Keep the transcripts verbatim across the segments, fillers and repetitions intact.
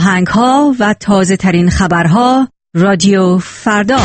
آهنگ‌ها و تازه‌ترین خبرها رادیو فردا.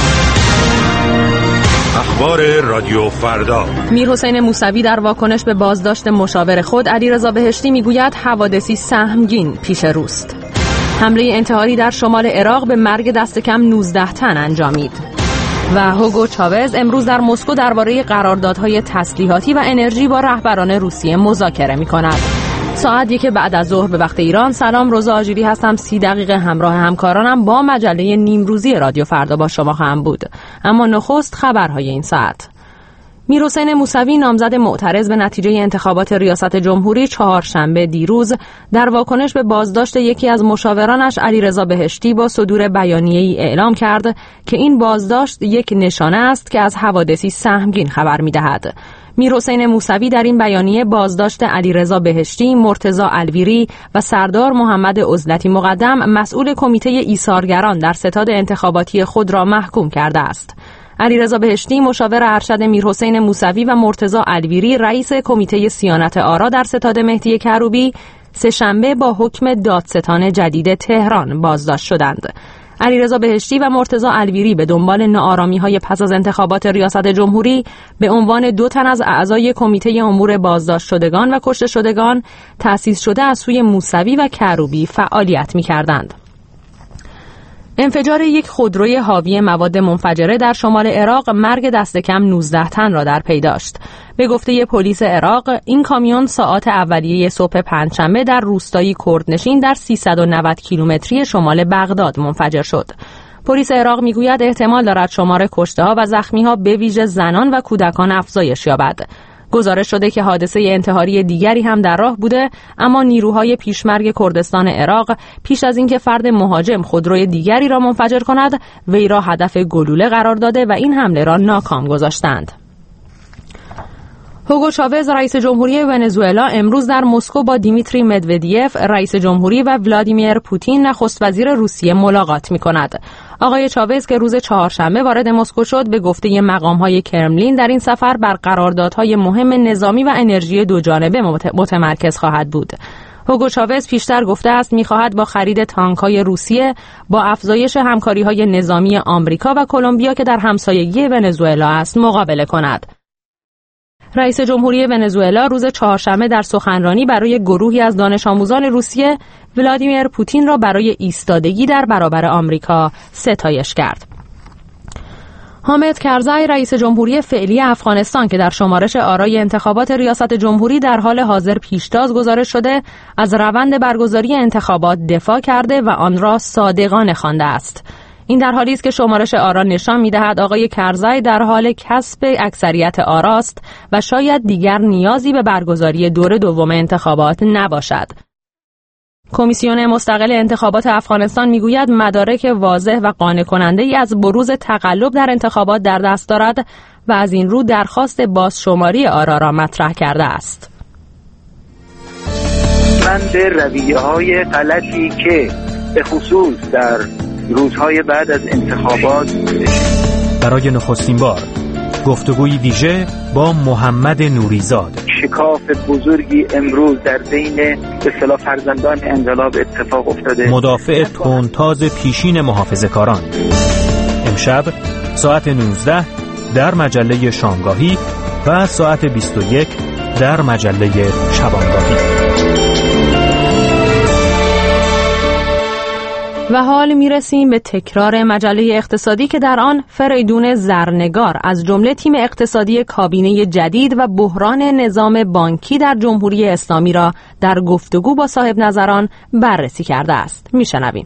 اخبار رادیو فردا. میرحسین موسوی در واکنش به بازداشت مشاور خود علیرضا بهشتی میگوید حوادثی سهمگین پیش روست. حمله انتحاری در شمال عراق به مرگ دست کم نوزده تن انجامید. و هوگو چاوز امروز در مسکو درباره قراردادهای تسلیحاتی و انرژی با رهبران روسیه مذاکره می‌کند. ساعت یک بعد از ظهر به وقت ایران. سلام، روزا آجیری هستم. سی دقیقه همراه همکارانم با مجله نیمروزی رادیو فردا با شما خواهم بود. اما نخست خبرهای این ساعت. میرحسین موسوی نامزد معترض به نتیجه انتخابات ریاست جمهوری چهارشنبه دیروز در واکنش به بازداشت یکی از مشاورانش علیرضا بهشتی با صدور بیانیه‌ای اعلام کرد که این بازداشت یک نشانه است که از حوادثی سهمگین خبر می‌دهد. میرحسین موسوی در این بیانیه بازداشت علیرضا بهشتی، مرتضی الویری و سردار محمد عزلتی مقدم مسئول کمیته ایثارگران در ستاد انتخاباتی خود را محکوم کرده است. علیرضا بهشتی مشاور ارشد میرحسین موسوی و مرتضی الویری رئیس کمیته صیانت آرا در ستاد مهدی کروبی سه‌شنبه با حکم دادستان جدید تهران بازداشت شدند. علیرضا بهشتی و مرتضی الویری به دنبال ناآرامی‌های پس از انتخابات ریاست جمهوری به عنوان دو تن از اعضای کمیته امور بازداشت شدگان و کشته شدگان تأسیس شده از سوی موسوی و کروبی فعالیت می‌کردند. انفجار یک خودروی حاوی مواد منفجره در شمال عراق مرگ دست کم نوزده تن را در پی داشت. به گفته پلیس عراق این کامیون ساعات اولیه صبح پنجشنبه در روستایی کردنشین در سیصد و نود کیلومتری شمال بغداد منفجر شد. پلیس عراق میگوید احتمال دارد شمار کشته‌ها و زخمی‌ها به ویژه زنان و کودکان افزایش یابد. گزارش شده که حادثه انتحاری دیگری هم در راه بوده، اما نیروهای پیشمرگ کردستان عراق پیش از اینکه فرد مهاجم خودروی دیگری را منفجر کند، وی را هدف گلوله قرار داده و این حمله را ناکام گذاشتند. هوگو چاوز رئیس جمهوری ونزوئلا امروز در مسکو با دیمیتری مدودیف رئیس جمهوری و ولادیمیر پوتین نخست وزیر روسیه ملاقات می‌کند. آقای چاوز که روز چهارشنبه وارد مسکو شد به گفته مقام‌های کرملین در این سفر بر قراردادهای مهم نظامی و انرژی دوجانبه متمرکز خواهد بود. هوگو چاوز پیشتر گفته است می‌خواهد با خرید تانک‌های روسیه با افزایش همکاری‌های نظامی آمریکا و کلمبیا که در همسایگی ونزوئلا است مقابله کند. رئیس جمهوری ونزوئلا روز چهارشنبه در سخنرانی برای گروهی از دانش آموزان روسیه ولادیمیر پوتین را برای ایستادگی در برابر آمریکا ستایش کرد. حامد کرزای رئیس جمهوری فعلی افغانستان که در شمارش آرای انتخابات ریاست جمهوری در حال حاضر پیشتاز گزارش شده، از روند برگزاری انتخابات دفاع کرده و آن را صادقانه خوانده است. این در حالی است که شمارش آرا نشان می‌دهد آقای کرزای در حال کسب اکثریت آراست و شاید دیگر نیازی به برگزاری دور دوم انتخابات نباشد. کمیسیون مستقل انتخابات افغانستان میگوید مدارک واضح و قانع کننده ای از بروز تقلب در انتخابات در دست دارد و از این رو درخواست بازشماری آرا را مطرح کرده است. من به رویه‌های غلطی که به خصوص در روزهای بعد از انتخابات برای نخستین بار گفتگوی ویژه با محمد نوریزاد، شکاف بزرگی امروز در بین به اصطلاح فرزندان انقلاب اتفاق افتاده. مدافع تندتاز پیشین محافظه‌کاران، امشب ساعت نوزده در مجله شامگاهی و ساعت بیست و یک در مجله شبانگاهی. و حال میرسیم به تکرار مجله اقتصادی که در آن فریدون زرنگار از جمله تیم اقتصادی کابینه جدید و بحران نظام بانکی در جمهوری اسلامی را در گفتگو با صاحب نظران بررسی کرده است. میشنویم.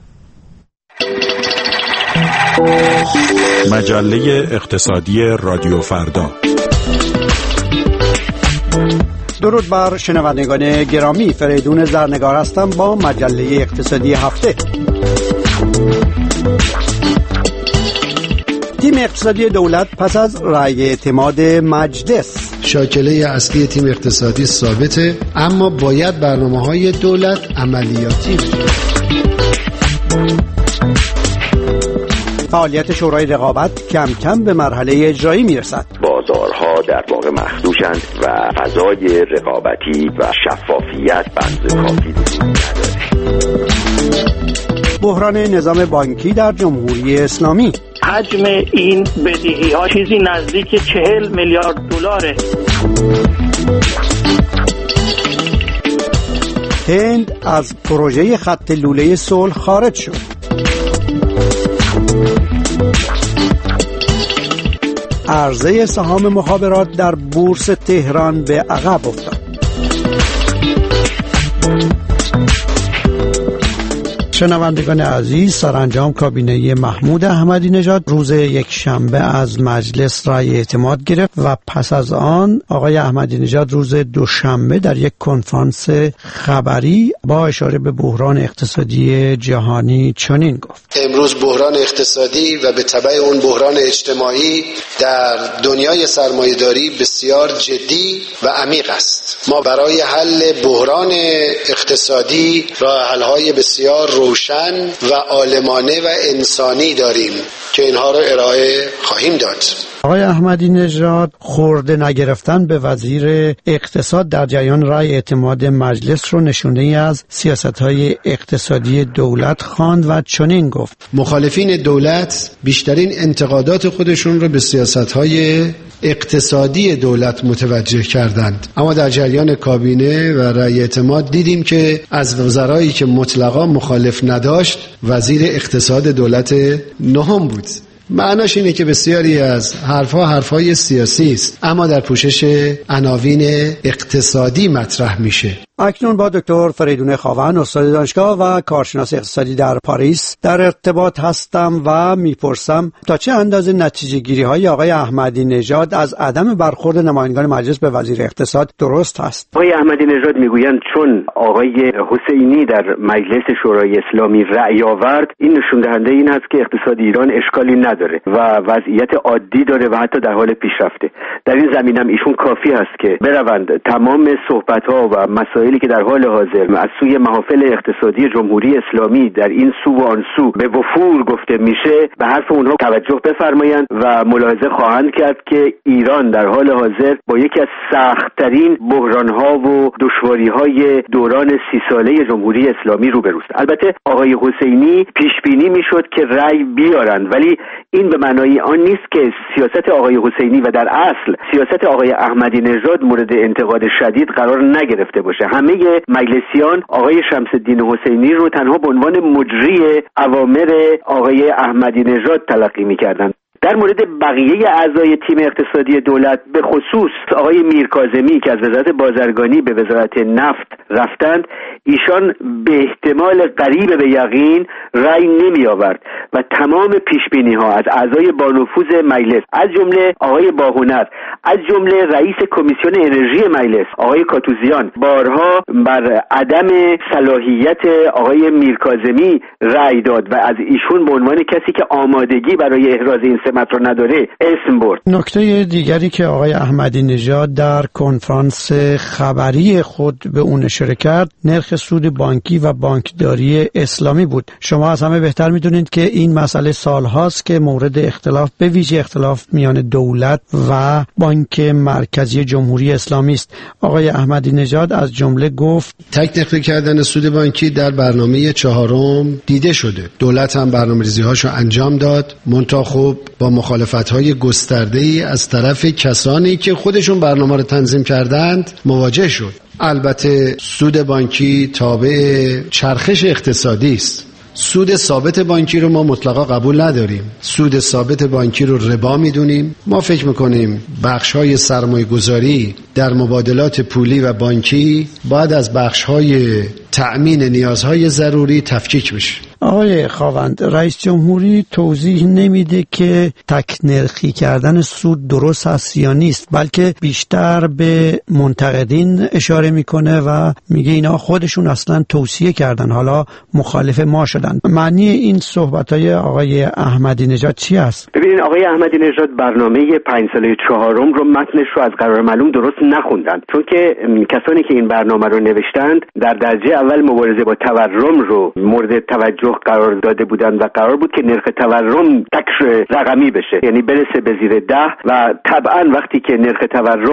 مجله اقتصادی رادیو فردا. درود بر شنوندگان گرامی، فریدون زرنگار هستم با مجله اقتصادی هفته. تیم اقتصادی دولت پس از رأی اعتماد مجلس، شاکله اصلی تیم اقتصادی ثابته، اما باید برنامه‌های دولت عملیاتی بشه. فعالیت شورای رقابت کم کم به مرحله اجرایی میرسد. بازارها در واقع مخدوشند و فضای رقابتی و شفافیت بنز کافی وجود نداره. بحران نظام بانکی در جمهوری اسلامی. حجم این بدهی ها چیزی نزدیک چهل میلیارد دلاره. هند از پروژه خط لوله صلح خارج شد. عرضه سهام مخابرات در بورس تهران به عقب افتاد. شنوندگان عزیز، سرانجام کابینه محمود احمدی نژاد روز یک شنبه از مجلس رأی اعتماد گرفت و پس از آن آقای احمدی نژاد روز دوشنبه در یک کنفرانس خبری با اشاره به بحران اقتصادی جهانی چنین گفت: امروز بحران اقتصادی و به تبع اون بحران اجتماعی در دنیای سرمایه‌داری بسیار جدی و عمیق است. ما برای حل بحران اقتصادی راه حل‌های بسیار روشن و عالمانه و انسانی داریم که اینها رو ارائه خواهیم داد. آقای احمدی نژاد خورده نگرفتن به وزیر اقتصاد در جریان رأی اعتماد مجلس رو نشونه ای از سیاست‌های اقتصادی دولت خواند و چنین گفت: مخالفین دولت بیشترین انتقادات خودشون رو به سیاست‌های اقتصادی دولت متوجه کردند، اما در جریان کابینه و رأی اعتماد دیدیم که از وزرایی که مطلقا مخالف نداشت وزیر اقتصاد دولت نهم بود. معناش اینه که بسیاری از حرفها حرفهای سیاسی است، اما در پوشش عناوین اقتصادی مطرح میشه. اکنون با دکتر فریدون خاون، استاد دانشگاه و کارشناس اقتصادی در پاریس در ارتباط هستم و میپرسم تا چه اندازه نتیجه گیری های آقای احمدی نژاد از عدم برخورد نمایندگان مجلس به وزیر اقتصاد درست است. آقای احمدی نژاد میگویند چون آقای حسینی در مجلس شورای اسلامی رأی آورد، این نشون دهنده این است که اقتصاد ایران اشکالی نداره و وضعیت عادی داره و حتی در حال پیشرفته. در این زمینه هم ایشون کافی است که بروند تمام صحبت ها و مسائل که در حال حاضر از سوی محافل اقتصادی جمهوری اسلامی در این سو و آن سو به وفور گفته میشه به حرف اونها توجه بفرمایند و ملاحظه خواهند کرد که ایران در حال حاضر با یکی از سخت‌ترین بحران‌ها و دشواری‌های دوران سی ساله جمهوری اسلامی روبروست. البته آقای حسینی پیش بینی میشد که رأی بیارند، ولی این به معنای آن نیست که سیاست آقای حسینی و در اصل سیاست آقای احمدی نژاد مورد انتقاد شدید قرار نگرفته باشه. همه مجلسیان آقای شمس الدین حسینی رو تنها به عنوان مجری اوامر آقای احمدی نژاد تلقی می‌کردند. در مورد بقیه اعضای تیم اقتصادی دولت به خصوص آقای میرکاظمی که از وزارت بازرگانی به وزارت نفت رفتند، ایشان به احتمال قریب به یقین رأی نمی آورد و تمام پیشبینی ها از اعضای بانفوذ مجلس از جمله آقای باهنر، از جمله رئیس کمیسیون انرژی مجلس آقای کاتوزیان بارها بر عدم صلاحیت آقای میرکاظمی رأی داد و از ایشون به عنوان کسی که آمادگی برای احراز این سمت رو نداره اسم برد. نکته دیگری که آقای احمدی نژاد در کنفرانس خبری خود به اون اشاره کرد نرخ سود بانکی و بانکداری اسلامی بود. شما از همه بهتر میدونید که این مسئله سالهاست که مورد اختلاف، به ویژه اختلاف میان دولت و بانک مرکزی جمهوری اسلامی است. آقای احمدی نژاد از جمله گفت تکنیک کردن سود بانکی در برنامه چهارم دیده شده. دولت هم برنامه‌ریزی‌هاشو انجام داد، منتها خب با مخالفت‌های گسترده‌ای از طرف کسانی که خودشون برنامه رو تنظیم کردند مواجه شد. البته سود بانکی تابع چرخش اقتصادی است. سود ثابت بانکی رو ما مطلقا قبول نداریم. سود ثابت بانکی رو ربا میدونیم. ما فکر میکنیم بخش‌های سرمایه‌گذاری در مبادلات پولی و بانکی باید از بخش‌های تأمین نیازهای ضروری تفکیک بشه. آقای خاوند، رئیس جمهوری توضیح نمیده که تک نرخی کردن سود درست است یا نیست، بلکه بیشتر به منتقدین اشاره میکنه و میگه اینا خودشون اصلا توصیه کردن، حالا مخالف ما شدن. معنی این صحبت‌های آقای احمدی نژاد چی است؟ ببینید آقای احمدی نژاد برنامه پنج ساله چهارم رو متنش رو از قرار معلوم درست نخوندن، چون که کسانی که این برنامه رو نوشتند در درجه اول مبارزه با تورم رو مورد توجه قرار داده بودند و قرار بود که نرخ تورم تکش رقمی بشه، یعنی برسه به زیر ده و طبعا وقتی که نرخ تورم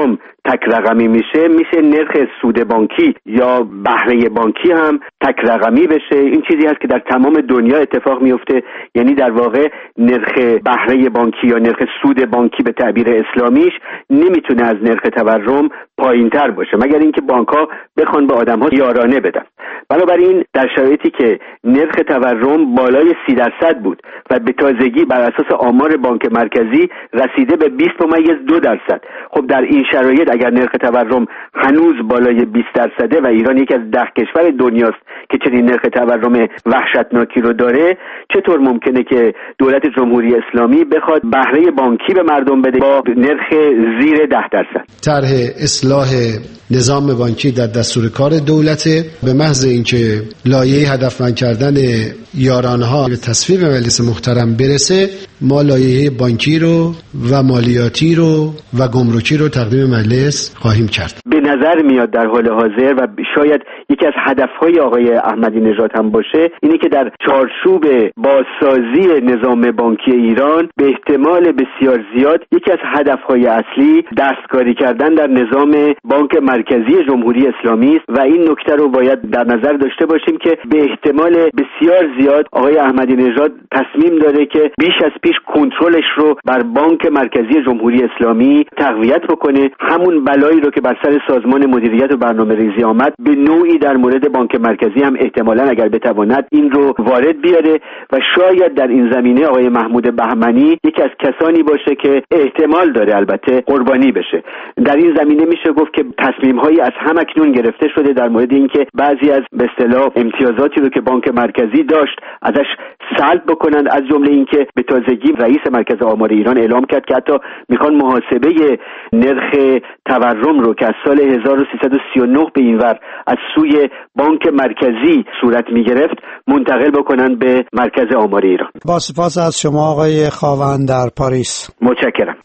تک رقمی میشه، میشه نرخ سود بانکی یا بهره بانکی هم تک رقمی بشه. این چیزی هست که در تمام دنیا اتفاق میفته، یعنی در واقع نرخ بهره بانکی یا نرخ سود بانکی به تعبیر اسلامیش نمیتونه از نرخ تورم پایینتر باشه مگر اینکه بانک‌ها بخوان به آدم‌ها یارانه بدن. بنابراین در شرایطی که نرخ تورم بالای سی درصد بود و به تازگی بر اساس آمار بانک مرکزی رسیده به بیست ممیز دو درصد، خب در این شرایط اگر نرخ تورم هنوز بالای بیست درصده و ایران یکی از ده کشور دنیاست که چنین نرخ تورم وحشتناکی رو داره، چطور ممکنه که دولت جمهوری اسلامی بخواد بهره بانکی به مردم بده با نرخ زیر ده درصد؟ طرح اصلاح نظام بانکی در دستور کار دولت به محض اینکه لایحه هدفمند کردن یارانها به تصویب مجلس محترم برسه، ما لایحه بانکی رو و مالیاتی رو و گمرکی رو تقدیم مجلس خواهیم کرد. به نظر میاد در حال حاضر و شاید یکی از هدفهای آقای احمدی نژاد هم باشه اینه که در چارچوب بازسازی نظام بانکی ایران به احتمال بسیار زیاد یکی از هدفهای اصلی دستکاری کردن در نظام بانک مرکزی جمهوری اسلامی است و این نکته رو باید در نظر داشته باشیم که به احتمال بسیار زیاد آقای احمدی نژاد تصمیم داره که بیش از پیش کنترلش رو بر بانک مرکزی جمهوری اسلامی تقویت بکنه. همون بلایی رو که بر سر سازمان مدیریت و برنامه‌ریزی آمد به نوعی در مورد بانک مرکزی هم احتمالاً اگر بتواند این رو وارد بیاره و شاید در این زمینه آقای محمود بهمنی یکی از کسانی باشه که احتمال داره البته قربانی بشه. در این زمینه میشه گفت که تصمیم‌هایی از همکنون گرفته شده در مورد اینکه بعضی از به اصطلاح امتیازاتی رو که بانک مرکزی داشت ازش سلب بکنند، از جمله اینکه به تازگی رئیس مرکز آمار ایران اعلام کرد که حتی میخوان محاسبه نرخ تورم رو که از سال هزار و سیصد و سی و نه به اینور از سوی بانک مرکزی صورت میگرفت منتقل بکنن به مرکز آمار ایران. با سپاس از شما آقای خاوند در پاریس. متشکرم.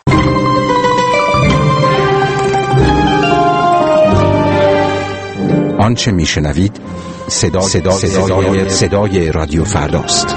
آنچه میشنوید صدا صدا صدای صدای رادیو فرداست.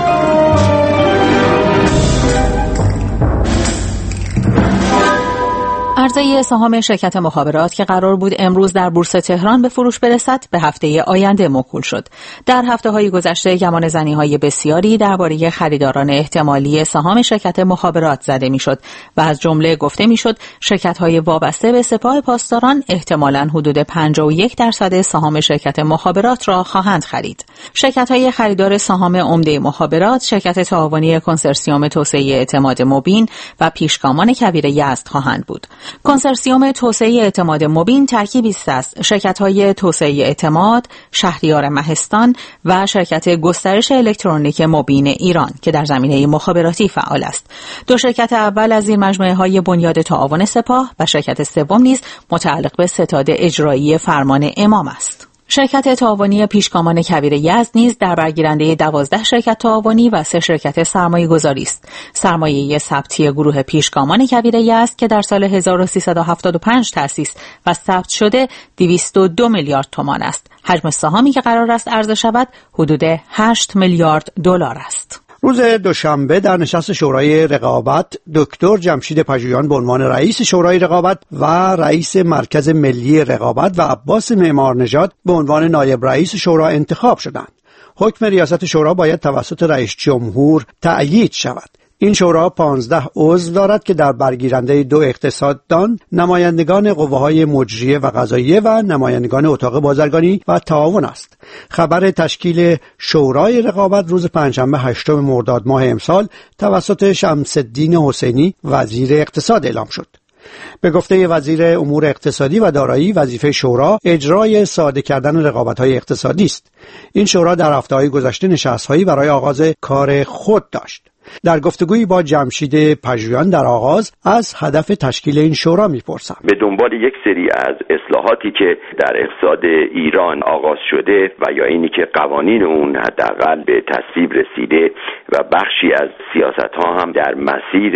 عرضه سهام شرکت مخابرات که قرار بود امروز در بورس تهران به فروش برسد به هفته آینده موکول شد. در هفته‌های گذشته گمان زنی‌های بسیاری درباره خریداران احتمالی سهام شرکت مخابرات زده می‌شد و از جمله گفته می‌شد شرکت‌های وابسته به سپاه پاسداران احتمالاً حدود پنجاه و یک درصد سهام شرکت مخابرات را خواهند خرید. شرکت‌های خریدار سهام عمده مخابرات شرکت تعاونی کنسرسیوم توسعه اعتماد مبین و پیشگامان کبیر یزد خواهند بود. کنسرسیوم توسعه اعتماد مبین ترکیبی است از شرکت‌های توسعه اعتماد، شهریار مهستان و شرکت گسترش الکترونیک مبین ایران که در زمینه مخابراتی فعال است. دو شرکت اول از این مجموعه‌های بنیاد تعاون سپاه و شرکت سوم نیز متعلق به ستاد اجرایی فرمان امام است. شرکت تعاونی پیشگامان کبیر یزد نیز در برگیرنده دوازده شرکت تعاونی و سه شرکت سرمایه گذاری است. سرمایه ثبتی گروه پیشگامان کبیر یزد که در سال هزار و سیصد و هفتاد و پنج تأسیس و ثبت شده دویست و دو میلیارد تومان است. حجم سهامی که قرار است عرضه شود حدود هشت میلیارد دلار است. روز دوشنبه در نشست شورای رقابت دکتر جمشید پژویان به عنوان رئیس شورای رقابت و رئیس مرکز ملی رقابت و عباس معمارنژاد به عنوان نایب رئیس شورا انتخاب شدند. حکم ریاست شورا باید توسط رئیس جمهور تأیید شود. این شورا پانزده عضو دارد که در برگیرنده دو اقتصاددان، نمایندگان قوه‌های مجریه و قضاییه و نمایندگان اتاق بازرگانی و تعاون است. خبر تشکیل شورای رقابت روز پنجشنبه هشتم مرداد ماه امسال توسط شمس الدین حسینی وزیر اقتصاد اعلام شد. به گفته وزیر امور اقتصادی و دارایی، وظیفه شورا اجرای ساده کردن رقابت‌های اقتصادی است. این شورا در هفته‌های گذشته نشست‌هایی برای آغاز کار خود داشت. در گفتگویی با جمشید پژویان در آغاز از هدف تشکیل این شورا میپرسم. به دنبال یک سری از اصلاحاتی که در اقتصاد ایران آغاز شده و یا اینی که قوانین اون حداقل به تصویب رسیده و بخشی از سیاست‌ها هم در مسیر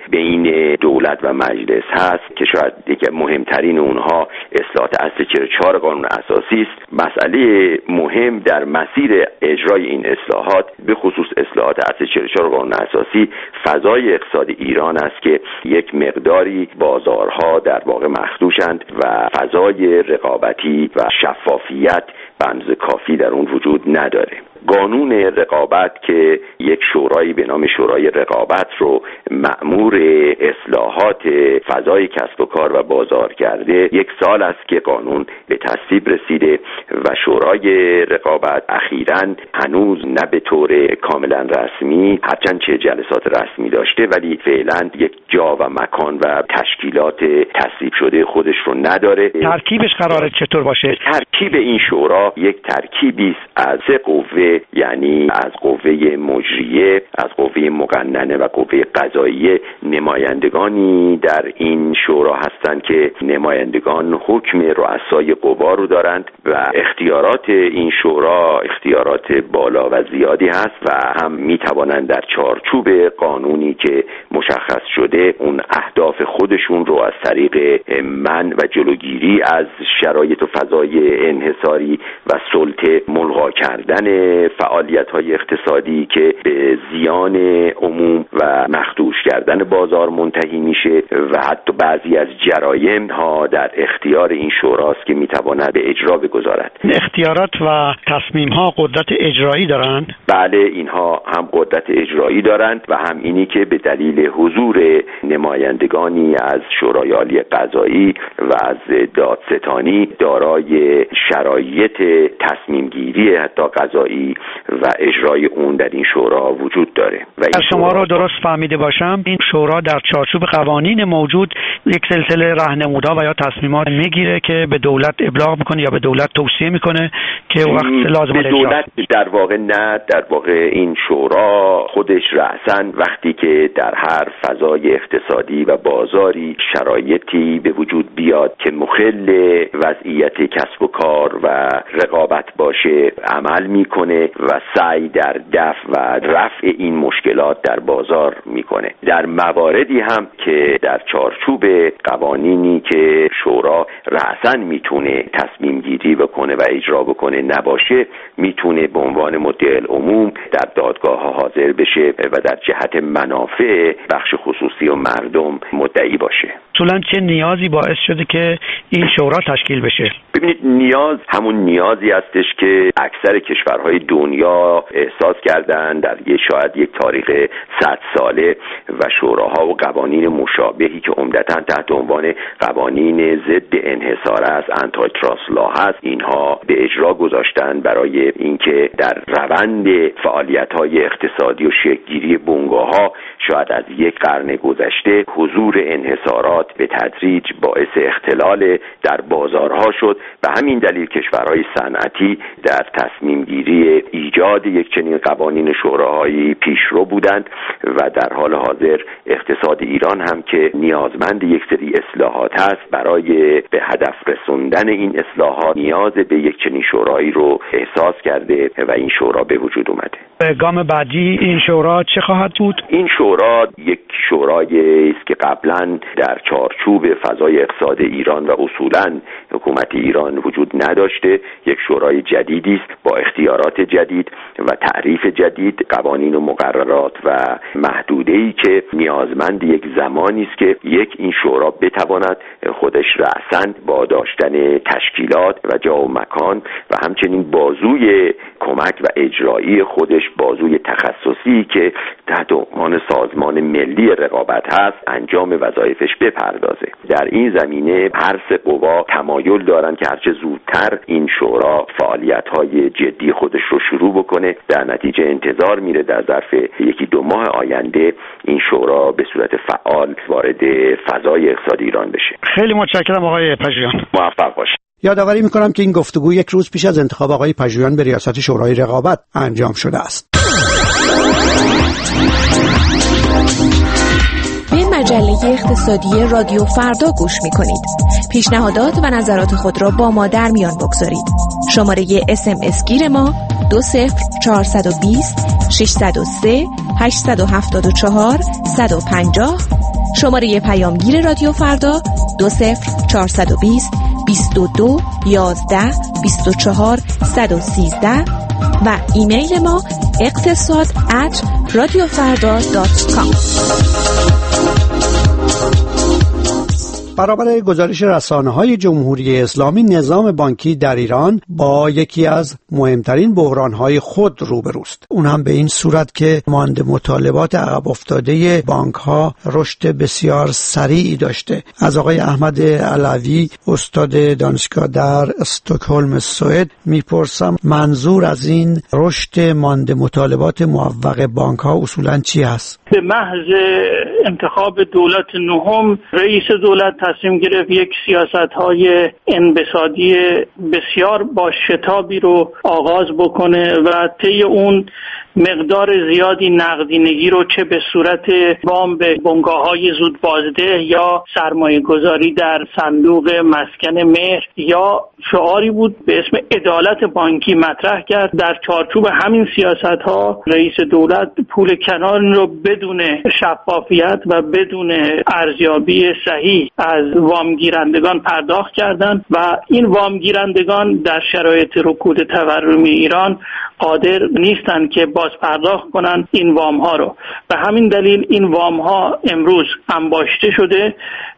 بین دولت و مجلس هست که شاید یکی مهمترین اونها اصلاحات اصل چهل و چهار قانون اساسی است. مسئله مهم در مسیر اجرای این اصلاحات به خصوص اصلاحات اصل چهل و چهار قانون اساسی فضای اقتصاد ایران است که یک مقداری بازارها در واقع مخدوشند و فضای رقابتی و شفافیت به اندازه کافی در اون وجود نداره. قانون رقابت که یک شورایی به نام شورای رقابت رو مأمور اصلاحات فضای کسب و کار و بازار کرده، یک سال است که قانون به تصویب رسیده و شورای رقابت اخیراً هنوز نه به طور کاملا رسمی، هرچند چه جلسات رسمی داشته، ولی فعلا یک جا و مکان و تشکیلات تصویب شده خودش رو نداره. ترکیبش قراره چطور باشه؟ ترکیب این شورا یک ترکیبی است از سه قوه، یعنی از قوه مجریه، از قوه مقننه و قوه قضاییه. نمایندگانی در این شورا هستند که نمایندگان حکم رؤسای قوا رو دارند و اختیارات این شورا اختیارات بالا و زیادی هست و هم می توانند در چارچوب قانونی که مشخص شده اون اهداف خودشون رو از طریق منع و جلوگیری از شرایط و فضای انحصاری و سلطه، ملغا کردن فعالیت‌های اقتصادی که به زیان عموم و مخدوش کردن بازار منتهی میشه و حتی بعضی از جرایم ها در اختیار این شوراست که میتواند به اجرا بگذارد. اختیارات و تصمیم ها قدرت اجرایی دارند؟ بله، اینها هم قدرت اجرایی دارند و هم اینی که به دلیل حضور نمایندگانی از شورای عالی قضایی و از دادستانی دارای شرایط تصمیم گیری حتی قضایی و اجرای اون در این شورا وجود داره. و این شما رو درست فهمیده باشم، این شورا در چارچوب قوانین موجود یک سلسله راهنمودها و یا تصمیمات میگیره که به دولت ابلاغ میکنه یا به دولت توصیه میکنه که وقت لازم به دولت در واقع نه، در واقع این شورا خودش رأساً وقتی که در هر فضای اقتصادی و بازاری شرایطی به وجود بیاد که مخل وضعیت کسب و کار و رقابت باشه عمل میکنه و سعی در دفع و رفع این مشکلات در بازار میکنه. در مواردی هم که در چارچوب قوانینی که شورا رأساً میتونه تصمیم گیری بکنه و اجرا بکنه نباشه، میتونه به عنوان مدعی العموم در دادگاه ها حاضر بشه و در جهت منافع بخش خصوصی و مردم مدعی باشه. اصولاً چه نیازی باعث شده که این شورا تشکیل بشه؟ ببینید، نیاز همون نیازی هستش که اکثر کشورهای دنیا احساس کردن در یه شاید یک تاریخ صد ساله و شوراها و قوانین مشابهی که عمدتاً تحت عنوان قوانین ضد انحصار است، آنتی تراست لا هست، اینها به اجرا گذاشتن برای اینکه در روند فعالیت‌های اقتصادی و شکل‌گیری بنگاه‌ها شاید از یک قرن گذشته حضور انحصارات به تدریج باعث اختلال در بازارها شد و همین دلیل کشورهای صنعتی در تصمیم گیری ایجاد یک چنین قوانین شوراهایی پیشرو بودند و در حال حاضر اقتصاد ایران هم که نیازمند یک سری اصلاحات هست، برای به هدف رسوندن این اصلاحات نیاز به یک چنین شورایی رو احساس کرده و این شورا به وجود اومده. گام بعدی این شورا چه خواهد بود؟ این شورا یک شورایی است که قبلا در چارچوب فضای اقتصاد ایران و اصولاً حکومت ایران وجود نداشته. یک شورای جدیدی است با اختیارات جدید و تعریف جدید، قوانین و مقررات و محدوده‌ای که نیازمند یک زمانی است که یک این شورا بتواند خودش رأساً با داشتن تشکیلات و جا و مکان و همچنین بازوی کمک و اجرایی خودش، بازوی تخصصی که تحت عنوان سازمان ملی رقابت هست، انجام وظایفش بپردازه. در این زمینه هر سه قوا تمایل دارن که هرچه زودتر این شورا فعالیت‌های جدی خودش رو شروع بکنه. در نتیجه انتظار میره در ظرف یکی دو ماه آینده این شورا به صورت فعال وارد فضای اقتصادی ایران بشه. خیلی متشکرم آقای پژویان. موفق باشید. یادآوری میکنم که این گفتگو یک روز پیش از انتخاب آقای پژویان به ریاست شورای رقابت انجام شده است. به مجله اقتصادی رادیو فردا گوش میکنید. پیشنهادات و نظرات خود را با ما در میان بگذارید. شماره اس ام اس گیر ما دو صفر چهارصد و بیست ششصد و سه هشتصد و هفتاد و چهار صد و پنجاه. شماره پیامگیر رادیو فردا دو صفر چهارصد و بیست بیست و دو یازده بیست و چهار صد و سیزده و ایمیل ما اقتصاد ات رادیو فردا دات کام. برابر گزارش رسانه‌های جمهوری اسلامی، نظام بانکی در ایران با یکی از مهمترین بحران‌های خود روبروست. اون هم به این صورت که مانند مطالبات عقب افتاده بانک‌ها رشد بسیار سریعی داشته. از آقای احمد علوی، استاد دانشگاه در استکهلم سوئد، میپرسم منظور از این رشد مانند مطالبات موفق بانک‌ها اصولاً چی هست؟ به محض انتخاب دولت نهم، رئیس دولت تصمیم گرفت یک سیاست‌های انبساطی بسیار با شتابی رو آغاز بکنه و طی اون مقدار زیادی نقدینگی رو چه به صورت وام به بنگاه‌های زود بازده یا سرمایه گذاری در صندوق مسکن مهر یا شعاری بود به اسم عدالت بانکی مطرح کرد. در چارچوب همین سیاست‌ها رئیس دولت پول کنار رو بدون شفافیت و بدون ارزیابی صحیح از وامگیرندگان پرداخت کردند و این وامگیرندگان در شرایط رکود تورمی ایران قادر نیستند که باز پرداخت کنن این وام ها رو. به همین دلیل این وام ها امروز انباشته شده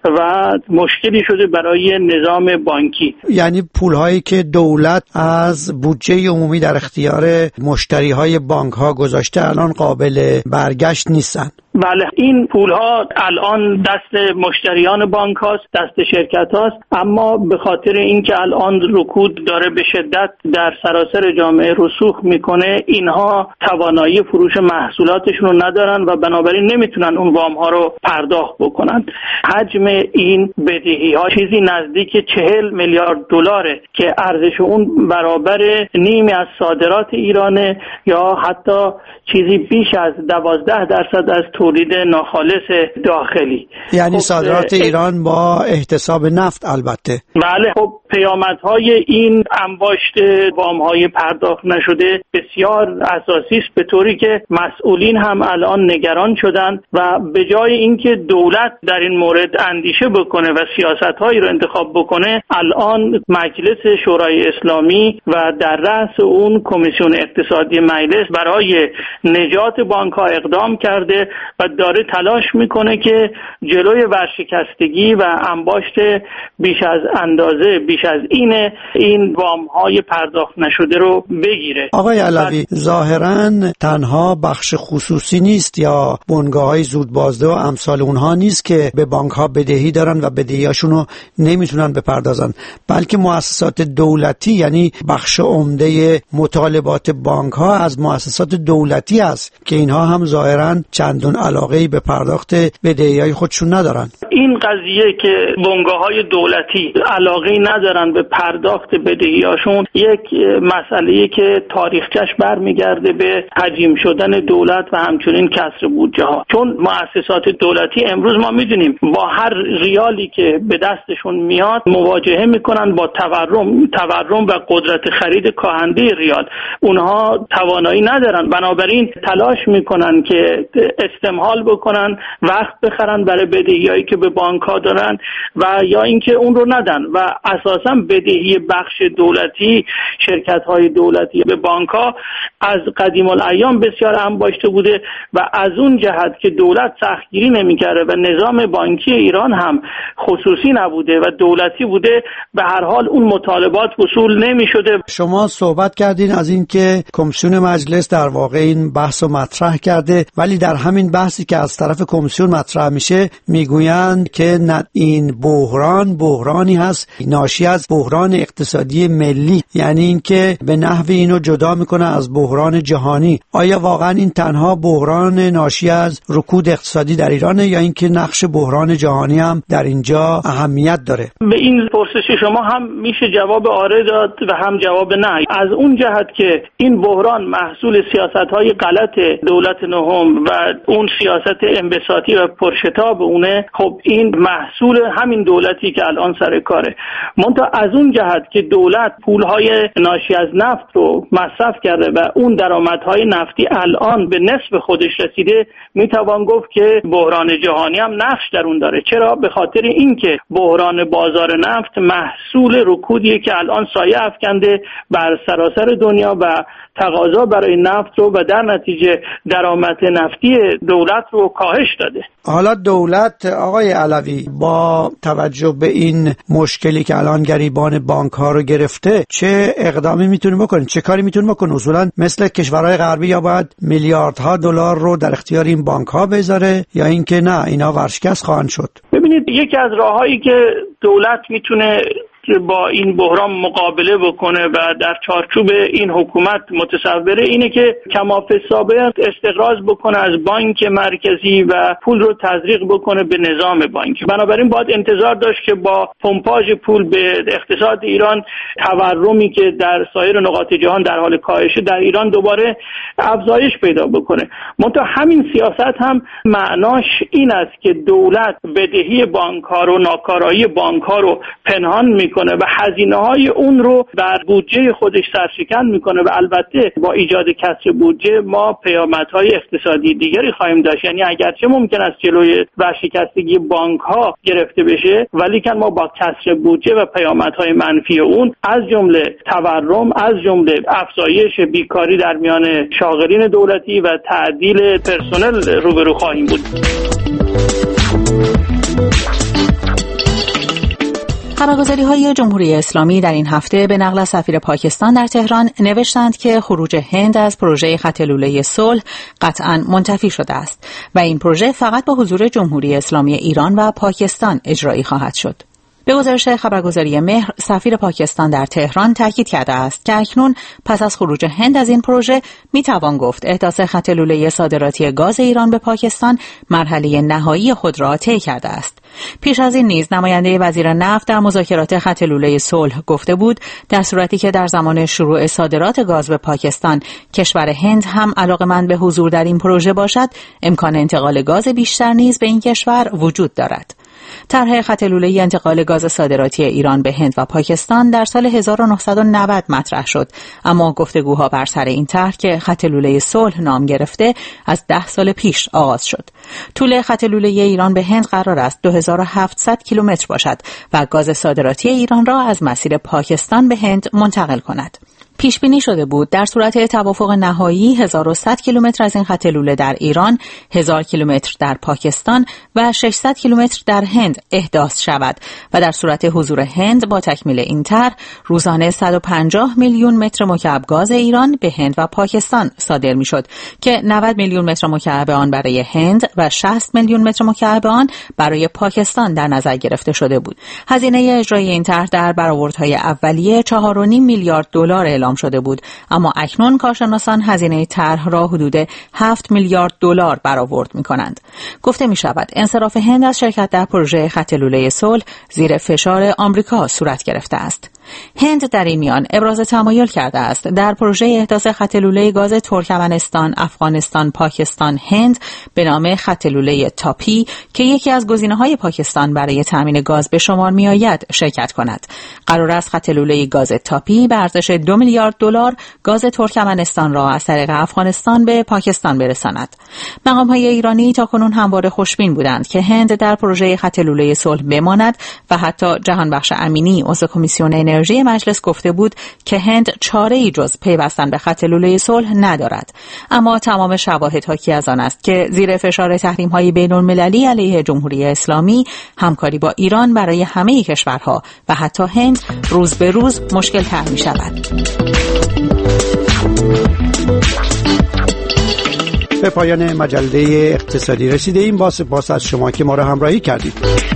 و مشکلی شده برای نظام بانکی. یعنی پول هایی که دولت از بودجه عمومی در اختیار مشتری های بانک ها گذاشته الان قابل برگشت نیستن. بله، این پول ها الان دست مشتریان بانک هاست، دست شرکت هاست، اما به خاطر اینکه الان رکود داره به شدت در سراسر جامعه رسوخ میکنه، اینها توانایی فروش محصولاتشون رو ندارن و بنابراین نمیتونن اون وام ها رو پرداخت بکنن. حجم این بدهی ها چیزی نزدیک چهل میلیارد دلاره که ارزش اون برابر نیمی از صادرات ایرانه یا حتی چیزی بیش از دوازده درصد از تولید ناخالص داخلی. یعنی خب صادرات ایران با احتساب نفت البته. بله، خب پیامدهای این انباشت وام‌های پرداخت نشده بسیار اساسی است، به طوری که مسئولین هم الان نگران شدن و به جای اینکه دولت در این مورد اندیشه بکنه و سیاست‌هایی رو انتخاب بکنه، الان مجلس شورای اسلامی و در رأس اون کمیسیون اقتصادی مجلس برای نجات بانک‌ها اقدام کرده و داره تلاش میکنه که جلوی ورشکستگی و انباشت بیش از اندازه بیش از این این وام‌های پرداخت نشده رو بگیره. آقای علوی، ظاهراً تنها بخش خصوصی نیست یا بنگاه‌های زود بازده و امثال اونها نیست که به بانک‌ها بدهی دارن و بدهیاشون رو نمیتونن بپردازن، بلکه مؤسسات دولتی، یعنی بخش عمده مطالبات بانک‌ها از مؤسسات دولتی است که اینها هم ظاهراً چندون علاقه‌ای به پرداخت بدهی‌های خودشون ندارن. این قضیه که بنگاه‌های دولتی علاقه‌ای ندارن به پرداخت بدهی‌هاشون یک مسئله‌ای که تاریخچش برمیگرده به حجیم شدن دولت و همچنین کسر بودجه‌ها. چون مؤسسات دولتی امروز ما می‌دونیم با هر ریالی که به دستشون میاد مواجهه می‌کنن با تورم تورم و قدرت خرید کاهنده ریال. اونها توانایی ندارن، بنابراین تلاش می‌کنن که استمهال بکنن، وقت بخرن برای بدهیایی که به بانک‌ها دارن و یا اینکه اون رو ندن و اساساً بدهی بخش دولتی، شرکت‌های دولتی به بانک‌ها از قدیم الایام بسیار انباشته بوده و از اون جهت که دولت سختگیری نمی‌کرده و نظام بانکی ایران هم خصوصی نبوده و دولتی بوده، به هر حال اون مطالبات وصول نمی‌شده. شما صحبت کردین از این که کمیسیون مجلس در واقع این بحث رو مطرح کرده، ولی در همین بحثی که از طرف کمیسیون مطرح میشه میگویند که این بحران بحرانی هست ناشی از بحران اقتصادی ملی، یعنی اینکه به نحوی اینو جدا میکنه از بحران جهانی. آیا واقعا این تنها بحران ناشی از رکود اقتصادی در ایرانه یا اینکه نقش بحران جهانی هم در اینجا اهمیت داره؟ به این پرسش شما هم میشه جواب آره داد و هم جواب نه. از اون جهت که این بحران محصول سیاست‌های غلط دولت نهم و اون سیاست انبساطی و پرشتاب اونه، خب این محصول همین دولتی که الان سر کاره. منتها از اون جهت که دولت پولهای ناشی از نفت رو مصرف کرده و اون درآمدهای نفتی الان به نصف خودش رسیده، میتوان گفت که بحران جهانی هم نقش در اون داره. چرا؟ به خاطر اینکه بحران بازار نفت محصول رکودیه که الان سایه افکنده بر سراسر دنیا و تقاضا برای نفت رو و در نتیجه درآمد نفتی دولت رو کاهش داده. حالا دولت آقای علوی با توجه به این مشکلی که الان گریبان بانک ها رو گرفته چه اقدامی میتونه بکنه، چه کاری میتونه بکنه؟ اصولا مثل کشورهای غربی یا باید میلیاردها دلار رو در اختیار این بانک ها بذاره یا اینکه نه اینا ورشکست خواهند شد؟ ببینید، یکی از راههایی که دولت میتونه با این بحران مقابله بکنه و در چارچوب این حکومت متصوره اینه که کماف سابق استقراض بکنه از بانک مرکزی و پول رو تزریق بکنه به نظام بانکی. بنابراین باید انتظار داشت که با پمپاژ پول به اقتصاد ایران تورمی که در سایر نقاط جهان در حال کاهشه در ایران دوباره افزایش پیدا بکنه. منتها همین سیاست هم معناش این است که دولت بدهی بانک‌ها رو، ناکارایی بانک‌ها رو پنهان میکنه و هزینه‌های اون رو بر بودجه خودش سرشکن میکنه و البته با ایجاد کسر بودجه ما پیامدهای اقتصادی دیگری خواهیم داشت. یعنی اگرچه ممکن است جلوی ورشکستگی بانک‌ها گرفته بشه، ولی که ما با کسر بودجه و پیامدهای منفی اون از جمله تورم، از جمله افزایش بیکاری در میان شاغلین دولتی و تعدیل پرسنل روبرو خواهیم بود. خبرگزاری‌های جمهوری اسلامی در این هفته به نقل از سفیر پاکستان در تهران نوشتند که خروج هند از پروژه خط لوله صلح قطعاً منتفی شده است و این پروژه فقط با حضور جمهوری اسلامی ایران و پاکستان اجرایی خواهد شد. به گزارش خبرگزاری مهر، سفیر پاکستان در تهران تاکید کرده است که اکنون پس از خروج هند از این پروژه میتوان گفت احداث خط لوله صادراتی گاز ایران به پاکستان مرحله نهایی خود را طی کرده است. پیش از این نیز نماینده وزیر نفت در مذاکرات خط لوله صلح گفته بود در صورتی که در زمان شروع صادرات گاز به پاکستان کشور هند هم علاقه‌مند به حضور در این پروژه باشد، امکان انتقال گاز بیشتر نیز به این کشور وجود دارد. طرح خط لوله انتقال گاز صادراتی ایران به هند و پاکستان در سال هزار و نهصد و نود مطرح شد، اما گفتگوها بر سر این طرح که خط لوله صلح نام گرفته از ده سال پیش آغاز شد. طول خط لوله ایران به هند قرار است دو هزار و هفتصد کیلومتر باشد و گاز صادراتی ایران را از مسیر پاکستان به هند منتقل کند. پیش بینی شده بود در صورت توافق نهایی هزار و صد کیلومتر از این خط لوله در ایران، هزار کیلومتر در پاکستان و ششصد کیلومتر در هند احداث شود و در صورت حضور هند با تکمیل این طرح روزانه صد و پنجاه میلیون متر مکعب گاز ایران به هند و پاکستان صادر میشد که نود میلیون متر مکعب آن برای هند و شصت میلیون متر مکعب آن برای پاکستان در نظر گرفته شده بود. هزینه اجرای این طرح در برآوردهای اولیه چهار و نیم میلیارد دلار اعلام شده بود، اما اکنون کارشناسان هزینه طرح را حدود هفت میلیارد دلار برآورد می‌کنند. گفته می‌شود انصراف هند از شرکت در پروژه خط لوله صلح زیر فشار آمریکا صورت گرفته است. هند در این میان ابراز تمایل کرده است در پروژه احداث خط لوله گاز ترکمنستان، افغانستان، پاکستان، هند به نام خط لوله تاپی که یکی از گزینه‌های پاکستان برای تامین گاز به شمار می‌آید شرکت کند. قرار است خط لوله گاز تاپی به ارزش دو میلیارد دلار گاز ترکمنستان را از طریق افغانستان به پاکستان برساند. مقام‌های ایرانی تاکنون همواره خوشبین بودند که هند در پروژه خط لوله صلح بماند و حتی جهانبخش امینی عضو کمیسیون انرژی مجلس گفته بود که هند چاره‌ای جز پیوستن به خط لوله صلح ندارد. اما تمام شواهد حاکی از آن است که زیر فشار تحریم‌های بین‌المللی علیه جمهوری اسلامی همکاری با ایران برای همه کشورها و حتی هند روز به روز مشکل‌تر می‌شود. به پایان مجله اقتصادی رسیده ایم. با سپاس از شما که ما را همراهی کردید.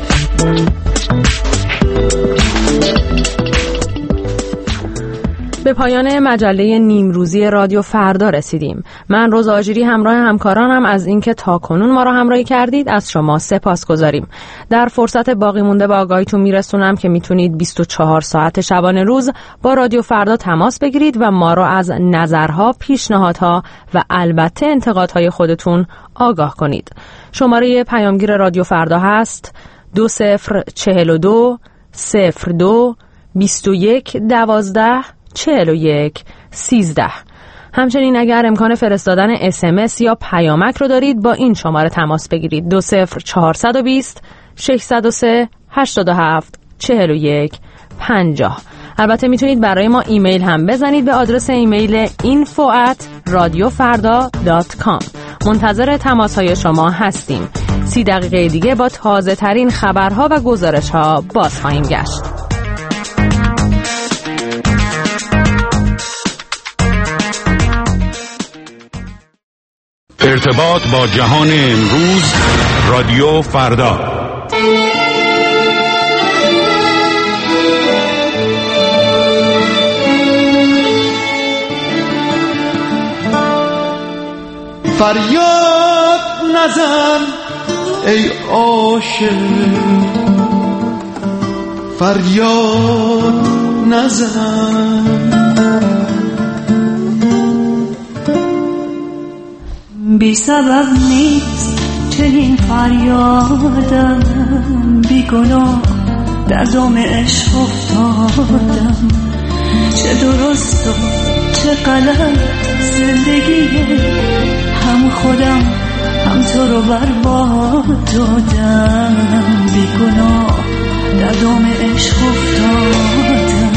به پایان مجله نیمروزی رادیو فردا رسیدیم. من روز آجری همراه همکارانم از اینکه تاکنون ما را همراهی کردید از شما سپاسگزاریم. در فرصت باقی مونده به آگاهیتون میرسونم که میتونید بیست و چهار ساعت شبانه روز با رادیو فردا تماس بگیرید و ما را از نظرها، پیشنهادها و البته انتقادهای خودتون آگاه کنید. شماره پیامگیر رادیو فردا هست دو صفر چهل و دو صفر دو بیست و یک دوازده چهل و یک سیزده. همچنین اگر امکان فرستادن اس ام اس یا پیامک رو دارید با این شماره تماس بگیرید دو صفر چهارصد و بیست ششصد و سه هشتاد و هفت چهل و یک پنجاه. البته میتونید برای ما ایمیل هم بزنید به آدرس ایمیل اینفو ات رادیو فردا دات کام. منتظر تماس های شما هستیم. سی دقیقه دیگه با تازه ترین خبرها و گزارش ها باز خواهیم گشت. ارتباط با جهان امروز، رادیو فردا. فریاد نزن ای عاشق، فریاد نزن، بی سبب نیست چنین فریادم، بی گناه در دام عشق افتادم، چه درست و چه غلط زندگیه، هم خودم هم تو رو برباد دادم، بی گناه در دام عشق افتادم.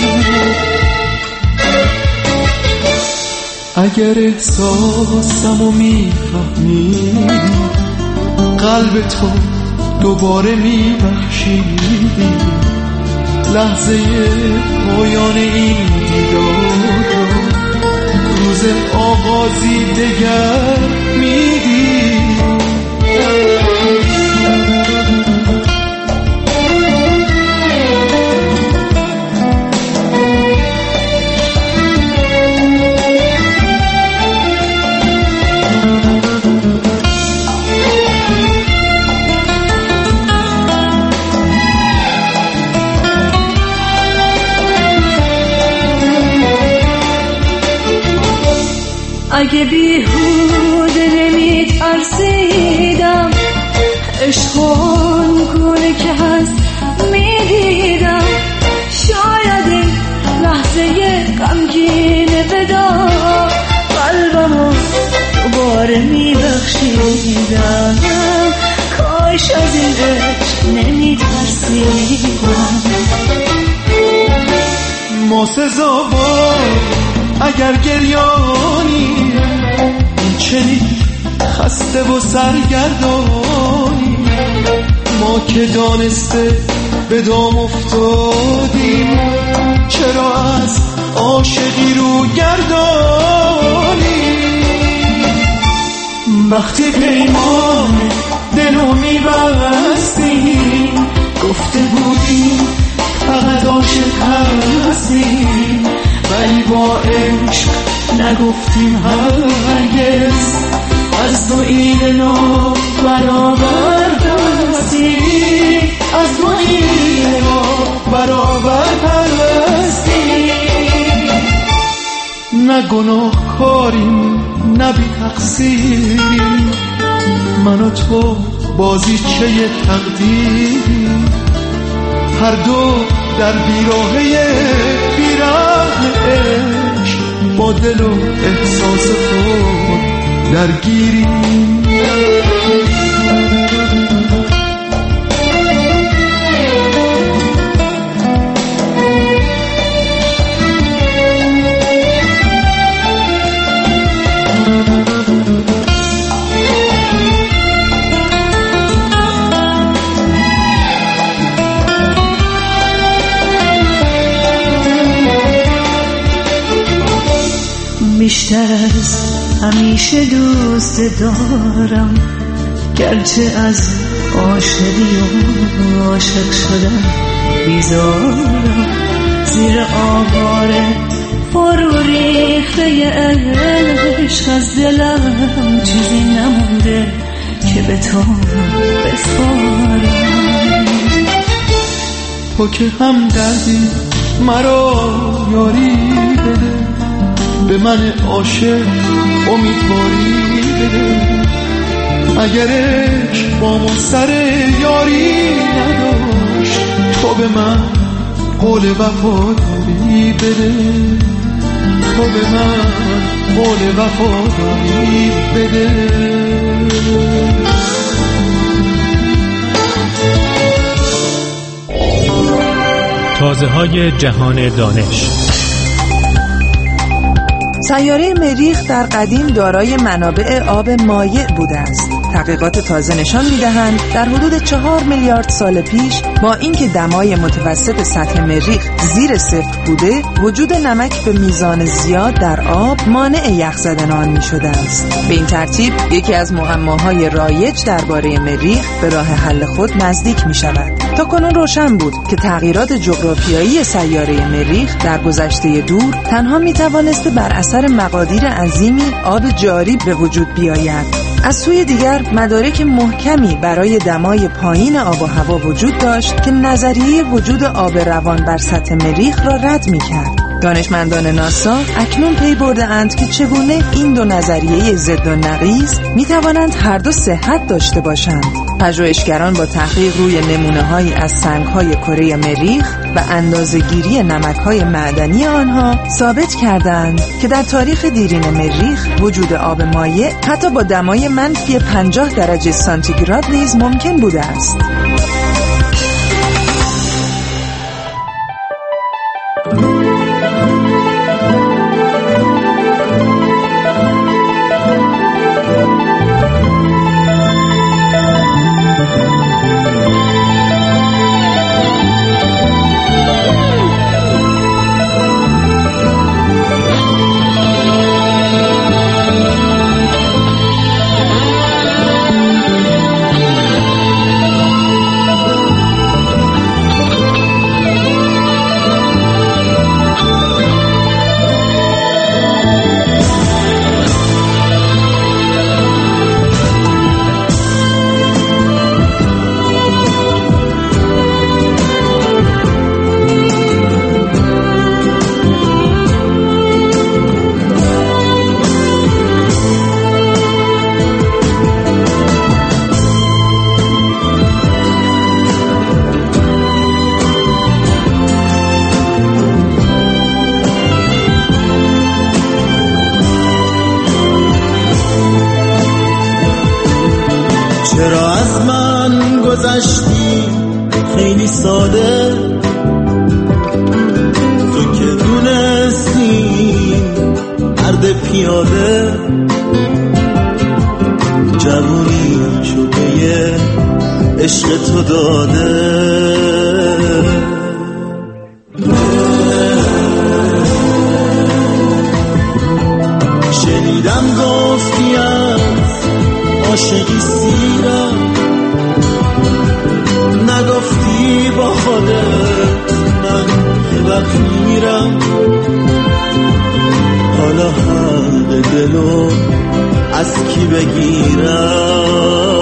اگر احساسمو میفهمی، قلب تو دوباره میبخشی، لحظه پایان این دیدار، روز آغازی دگر میدی. اگه بیهوده نمیترسیدم، عشق آنگونه که هست میدیدم، شاید این لحظه غمگین ودا قلبمو دوباره میبخشیدم، کاش از این عشق نمیترسیدم. ما سزاوار اگر گریانی، این چنین خسته و سرگردانی، ما که دانسته به دام افتادیم، چرا از عاشقی رو گردانی. وقتی پیمان دلو میبستیم، گفته بودیم فقط عاشق هستیم، ولی با عشق نگفتیم هرگز، از تو این نو برابر پرستی، از تو این نو برابر پرستی. نه گناه کاریم نه بی تقصیریم، من و تو بازیچه تقدیری، هر دو در بیراهه بیرحم عشق، با دل و احساس خود درگیریم. بیشتر از همیشه دوست دارم، گرچه از عاشقی و عاشق شدن بیزارم، زیر آوار فرو ریخته عشق از دلم چیزی نمونده که به تو بسپارم. تو که هم دردی مرا یاری بده، به من عاشق امیدواری بده. اگر عشق با ما سر یاری نداشت، تو به من قول وفاداری بده، تو به من قول وفاداری بده. تازه‌های جهان دانش. سیاره مریخ در قدیم دارای منابع آب مایع بوده است. تحقیقات تازه نشان می‌دهند در حدود چهار میلیارد سال پیش با اینکه دمای متوسط سطح مریخ زیر صفر بوده، وجود نمک به میزان زیاد در آب مانع یخ زدن آن می‌شده است. به این ترتیب یکی از معماهای رایج درباره مریخ به راه حل خود نزدیک می‌شود. تا کنون روشن بود که تغییرات جغرافیایی سیاره مریخ در گذشته دور تنها می‌توانسته بر اثر مقادیر عظیمی آب جاری به وجود بیاید. از سوی دیگر مدارک محکمی برای دمای پایین آب و هوا وجود داشت که نظریه وجود آب روان بر سطح مریخ را رد می‌کرد. دانشمندان ناسا اکنون پی برده اند که چگونه این دو نظریه ضد و نقیض می‌توانند هر دو صحت داشته باشند. پژوهشگران با تحقیق روی نمونه‌هایی از سنگ‌های کره مریخ و اندازه‌گیری نمک‌های معدنی آنها ثابت کردند که در تاریخ دیرین مریخ وجود آب مایع حتی با دمای منفی پنجاه درجه سانتیگراد نیز ممکن بوده است. چرا از من گذشتی خیلی ساده، تو که دونستی مرد پیاده، جوونی شده یه عشق تو داده. شنیدم گفتی از عاشقی سیرم، نگفتی با خودت من یه وقت میمیرم. حالا حق دلو از کی بگیرم؟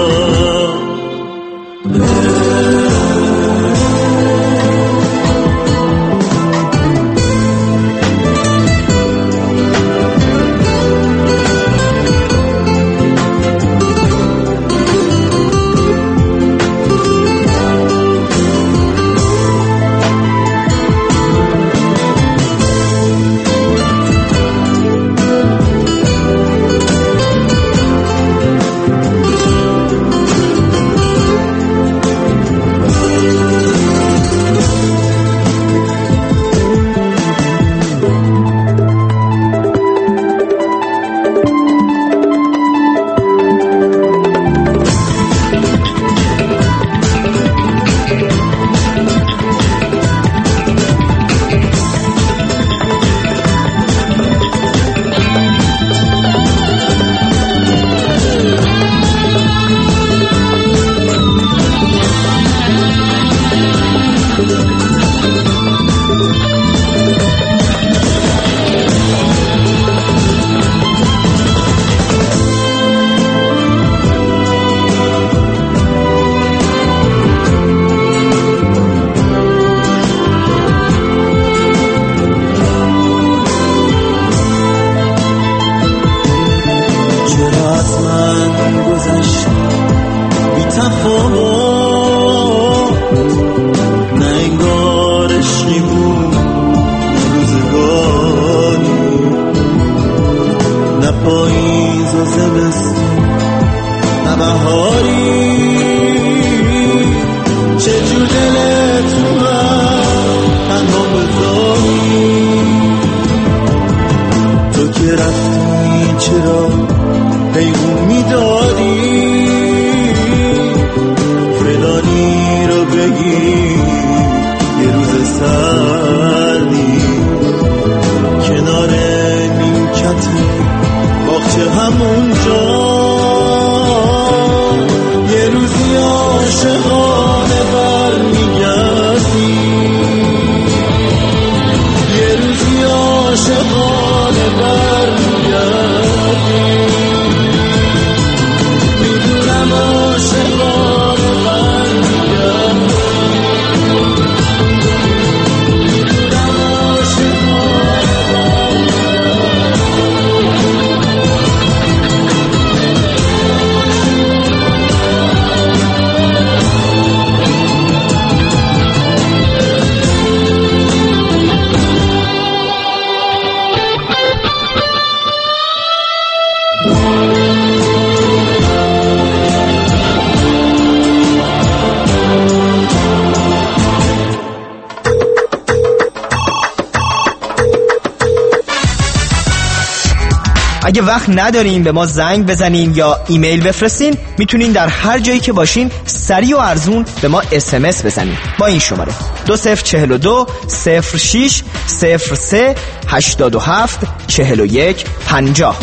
اگه وقت ندارین به ما زنگ بزنین یا ایمیل بفرستین، میتونین در هر جایی که باشین سریع و ارزون به ما اس ام اس بزنین با این شماره دو صفر چهل و دو صفر شش صفر سه هشتاد و هفت چهل و یک پنجاه.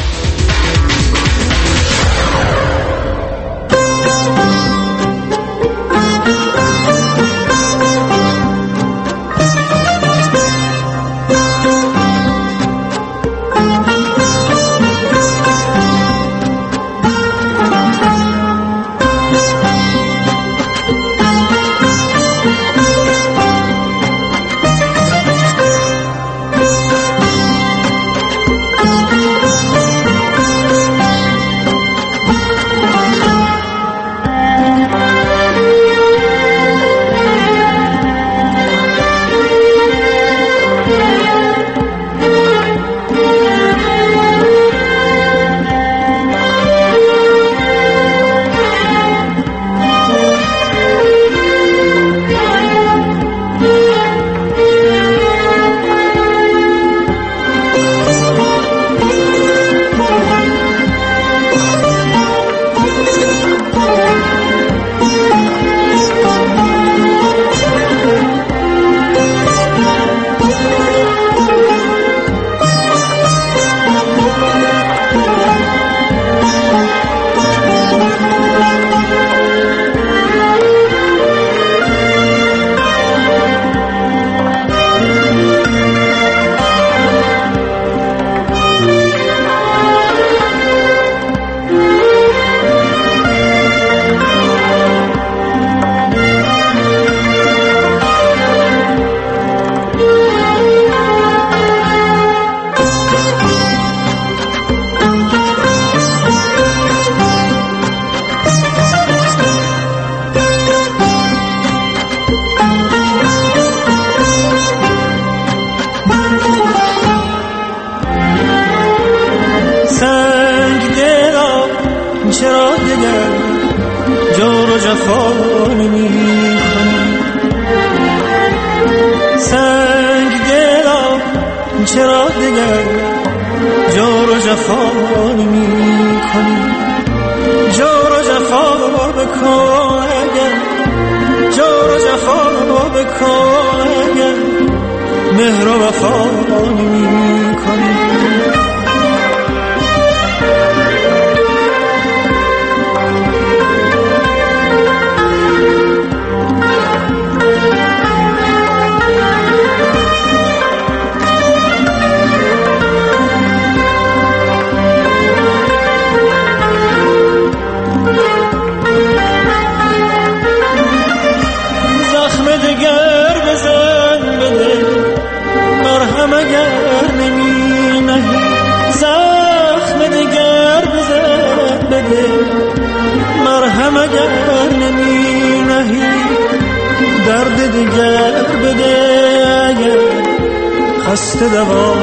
خسته دوا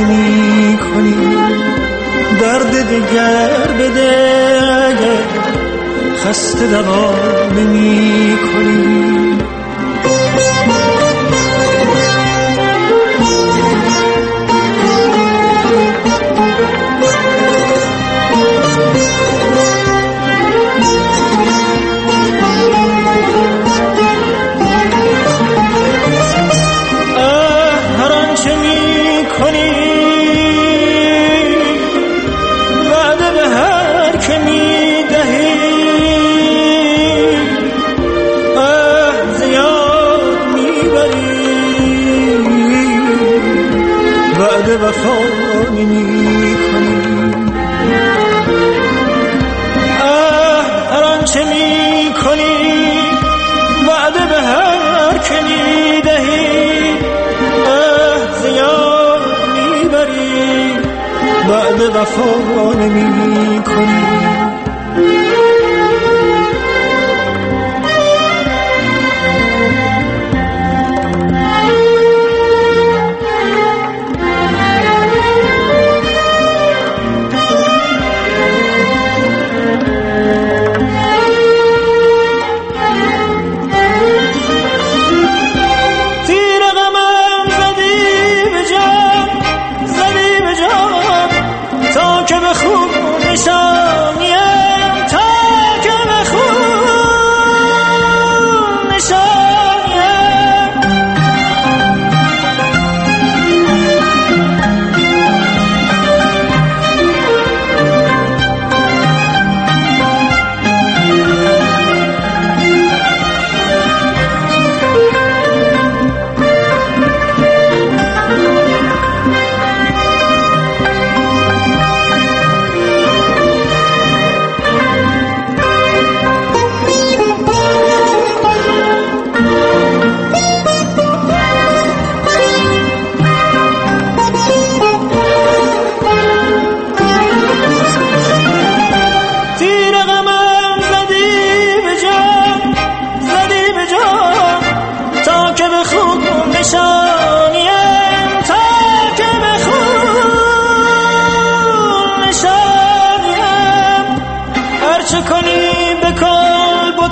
نمی کنی، درد دیگر بده اگر خسته دوا نمی کنی. وفا نمی کنی، اه هر آنچه می کنی وعده به هر که می دهی، اه زیاد می بری وعده وفا نمی کنی. که به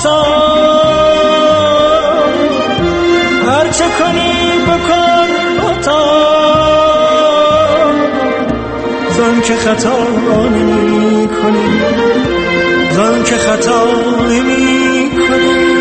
خطا هر چه کنی بکن خطا زن که خطا نمی کنی زن که خطا نمی کنی.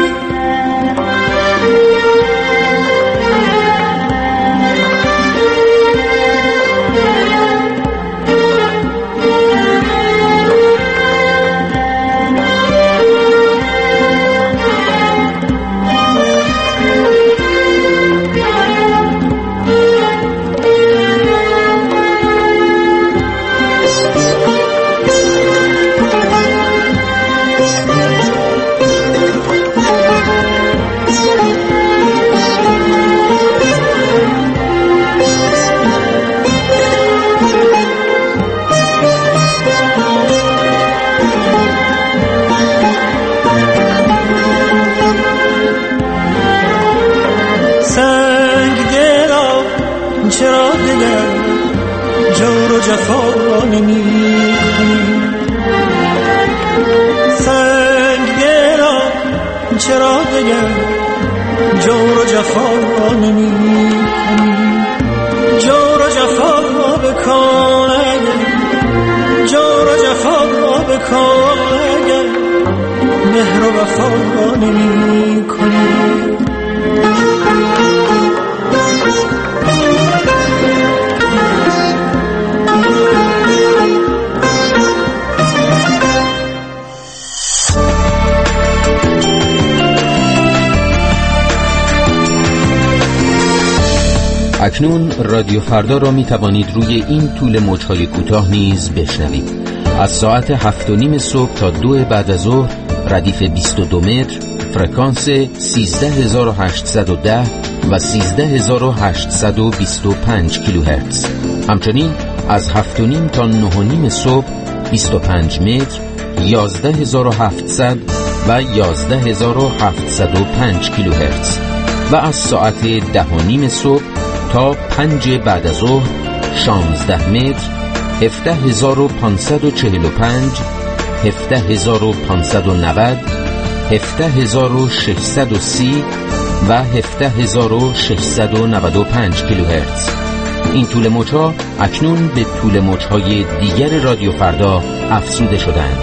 چرا دگر جور و جفا نمی کنی سنگ دلا چرا دگر جور و جفا نمی کنی جور و جفا بکن اگر جور و جفا بکن اگر مهر و وفا نمی کنی. اکنون رادیو فردا را می توانید روی این طول موج‌های کوتاه نیز بشنوید. از ساعت هفت و نیم صبح تا دو بعد از ظهر ردیف بیست و دو متر، فرکانس سیزده هزار و هشتصد و ده و سیزده هزار و هشتصد و بیست و پنج کیلوهرتز. همچنین از هفت و نیم تا نه و نیم صبح بیست و پنج متر، یازده هزار و هفتصد و یازده هزار و هفتصد و پنج کیلوهرتز و از ساعت ده و نیم صبح تا پنج بعد از ظهر شانزده متر، هفده هزار و پانصد و چهل و پنج، هفده هزار و پانصد و نود، هفده هزار و ششصد و سی و هفده هزار و ششصد و نود و پنج کیلوهرتز. این طول موج‌ها اکنون به طول موج‌های دیگر رادیو فردا افزوده شدند.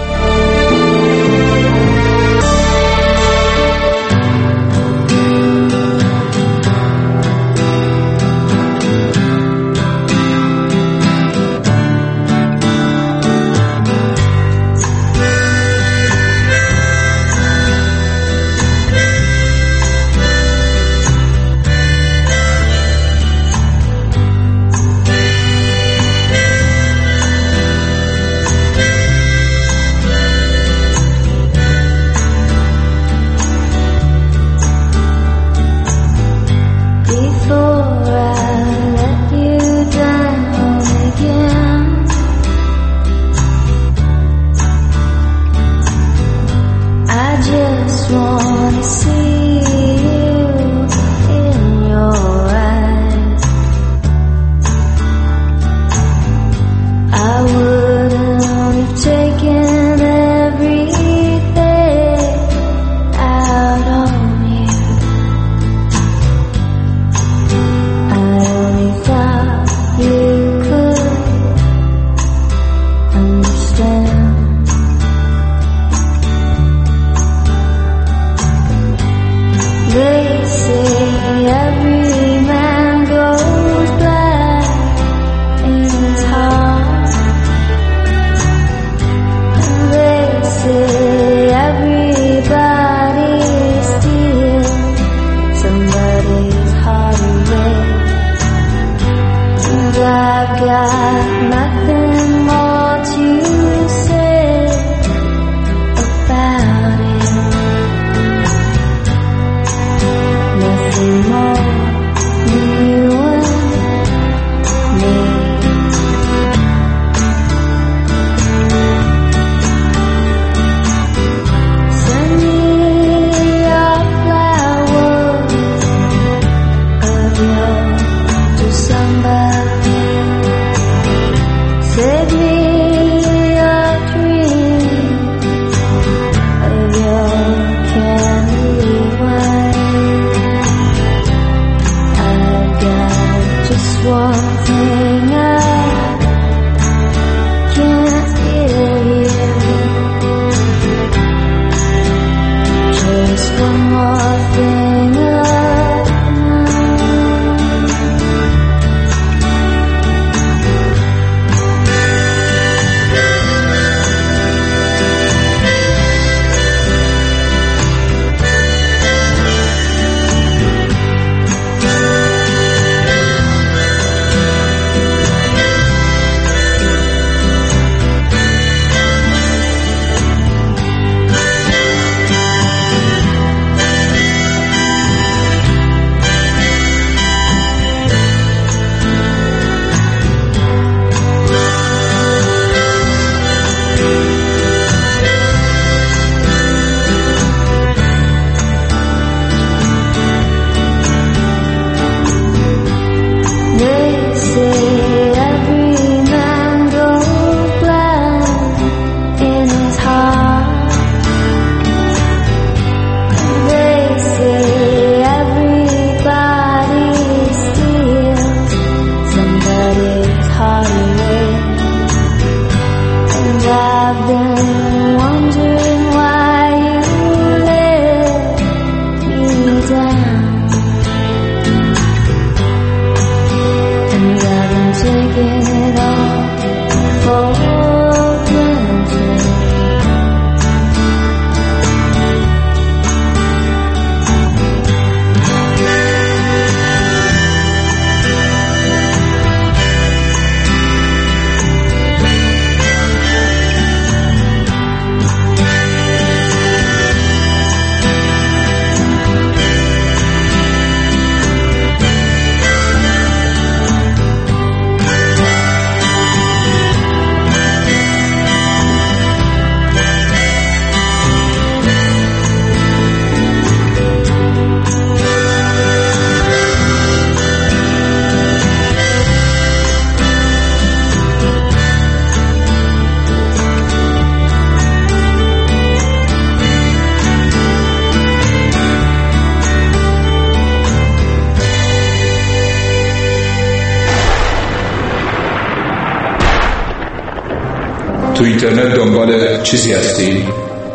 تو اینترنت دنبال چیزی هستی؟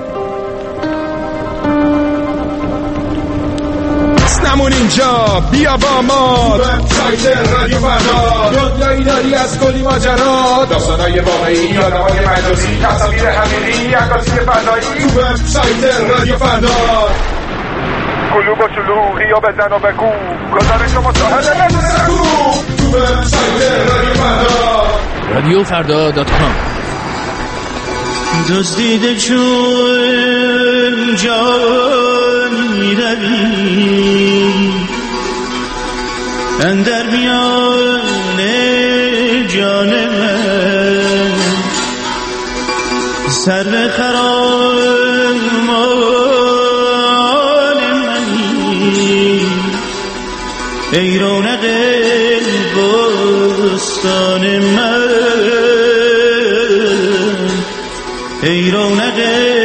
نمون اینجا بیا با ما وبسایت رادیو فردا، دنیایی داری از کلی ماجرا، داستانای واقعی، آدمای مجازی، تصاویر حقیقی، عکاسی فضایی. تو وبسایت رادیو فردا کلوب و شلوغی و بزن و بگو گزارش و مصاحبه بدون سکو. تو وبسایت رادیو فردا رادیو فردا دات کام. دزدیده چون جان میروی اندر میان جان من، سر به خرامان منی ای رونق بستان من، ای رونق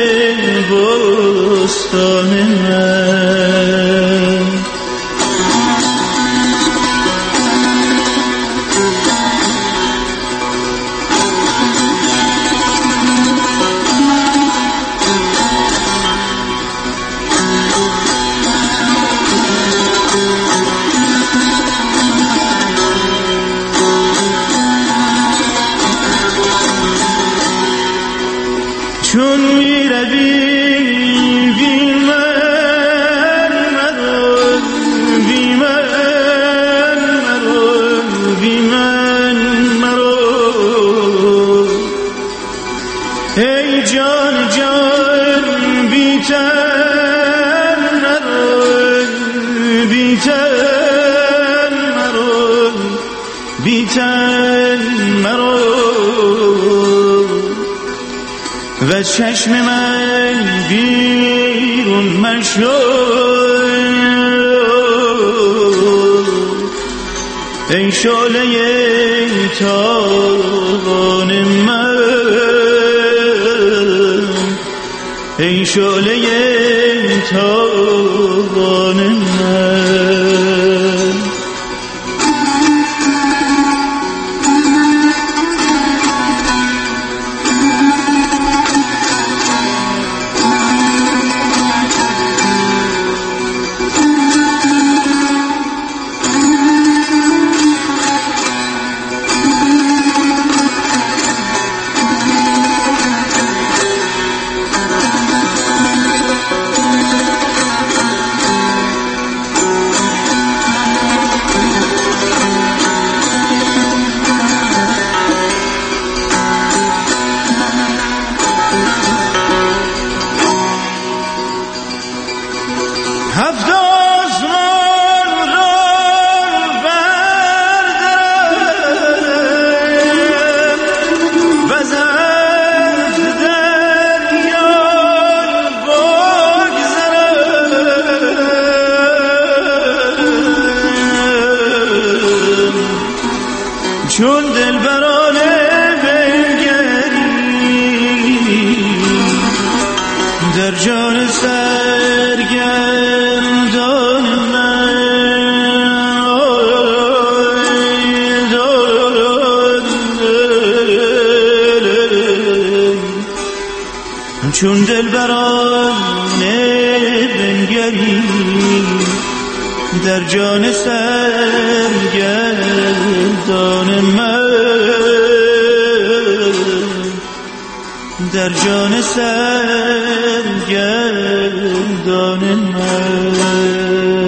بستان من. چون می روی بی من مرو، بی من مرو، بی من مرو ای جان جان بی تن مرو، بی تن مرو، بی تن مرو و چشم من بیرون مشو ای شعله تابان من، ای شعله تابان من. چون دل برانه بنگری در جان سرگردان من، چون دل برانه بنگری در جان سرگردان من، در جان سرگردان من.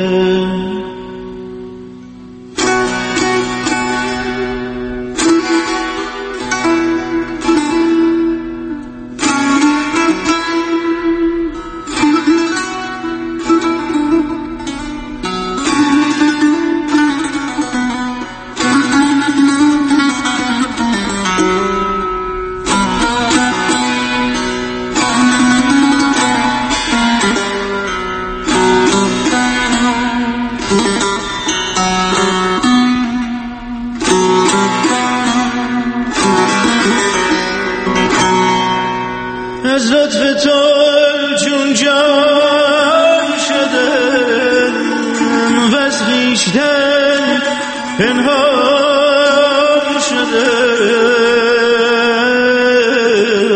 از لطف تو چون جان شدم و از خویشتن پنهان شدم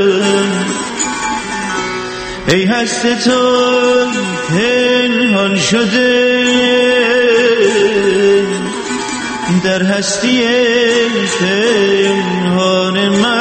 ای هست تو پنهان شده در هستی پنهان